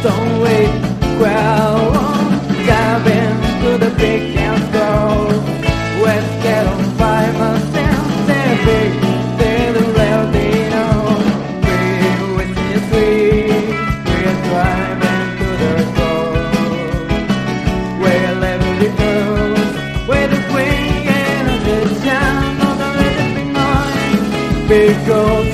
don't wait, well, dive into the big and go. Let's get on by myself, they're big, they're the real Dino. We're driving to the road. We're level the earth, where the swing and the sound of the rhythm behind. Big gold.